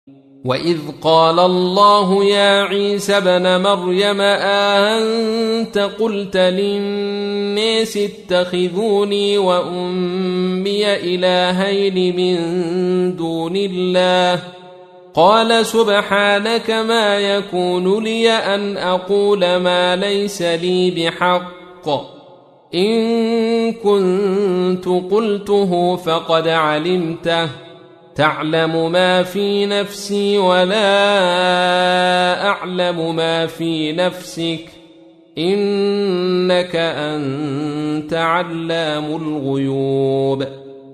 وإذ قال الله يا عيسى ابن مريم أأنت قلت للناس اتخذوني وأمي إلهين من دون الله قال سبحانك ما يكون لي أن أقول ما ليس لي بحق إن كنت قلته فقد علمته تعلم ما في نفسي ولا أعلم ما في نفسك إنك أنت علام الغيوب